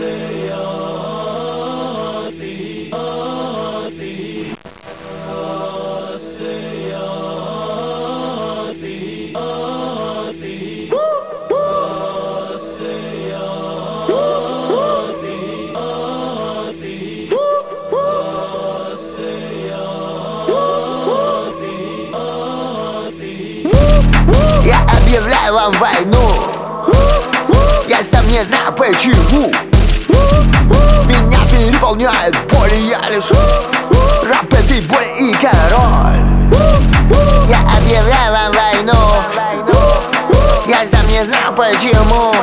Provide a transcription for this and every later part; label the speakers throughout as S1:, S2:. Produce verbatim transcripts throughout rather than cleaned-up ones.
S1: Я объявляю вам войну. Я сам не знаю почему. Меня переполняет боль, и я лишь раб этой боли и король. Я объявляю вам войну. Я сам не знаю почему.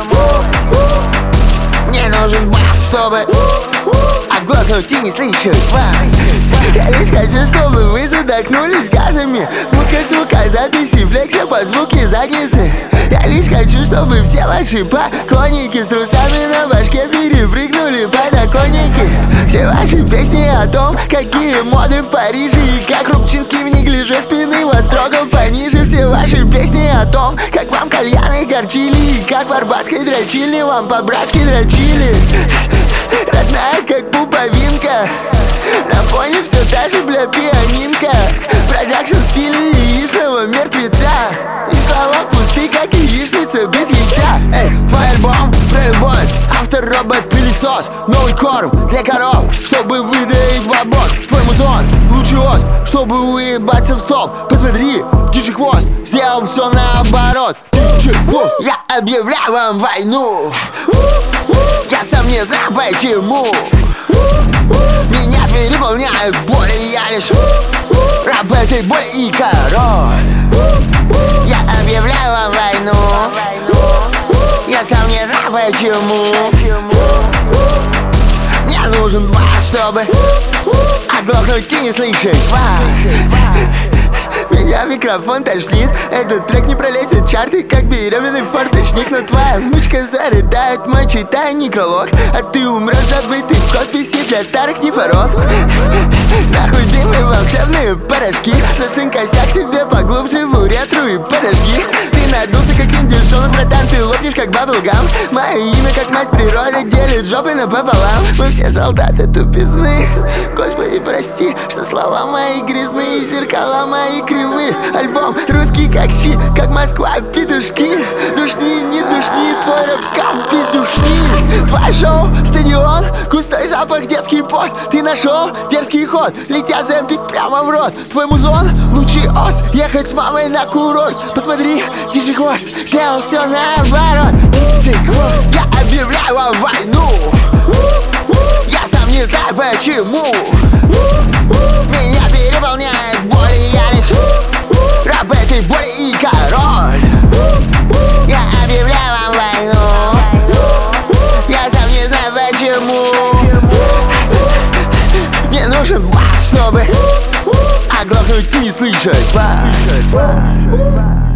S1: Мне нужен бас, чтобы оглохнуть и не слышать вас. Я лишь хочу, чтобы вы задохнулись газами, вот как звукозаписи, флексе под звуки задницы. Я лишь хочу, чтобы все ваши поклонники с трусами на башке перепрыгнули подоконники. Все ваши песни о том, какие моды в Париже, и как Рубчинский в неглиже спины вас трогал пониже. Все ваши песни о том, как вам кальяны горчили, и как в арбатской дрочильни вам по-братски дрочили. Родная, как пуповинка, на фоне все та же, бля, пианинка. Продакшн в стиле яичного мертвеца, и слова пусты, как яичница без яйца. Эй, твой альбом про любовь, автор робот-пылесос, новый корм для коров, чтобы выдавить бабос. Твой музон, лучший ост, чтобы уебаться в стоп. Посмотри, птичий хвост, сделал все наоборот. Я объявляю вам войну. Я сам не знаю почему. Меня переполняют боли, я лишь раб этой боли и король. Я объявляю вам войну. Я сам не знаю почему. Мне нужен бас, чтобы оглохнуть и не слышать вас. Меня микрофон тошнит, этот трек не пролезет чарты, как беременный форточник. Но твоя внучка зарыдает мой читая некролог, а ты умрешь забытый в хосписе для старых нефоров. Нахуй дым и волшебные порошки, засунь косяк себе поглубже в уретру и подожги. Ты надулся как индюшонок, братан, ты лопнешь как баблгам. Мое имя как мать природа делит жопы напополам. Мы все солдаты тупизны, Господи прости, что слова мои грязные, зеркала мои кривые. Альбом русский как щи, как Москва, петушки. Душни, не душни, твой рэп-скам, пиздюшни. Твое шоу, стадион, густой запах, детский пот. Ты нашел дерзкий ход, летят зэмпить прямо в рот. Твой музон, лучший ост, ехать с мамой на курорт. Посмотри, тиший хвост, сделал все наоборот. Тиший хвост, я объявляю вам войну. Я сам не знаю почему. Меня переполняет боль, и я лишь раб этой боли и король. Я объявляю вам войну. Я сам не знаю почему. Мне нужен бас, чтобы оглохнуть и не слышать вас.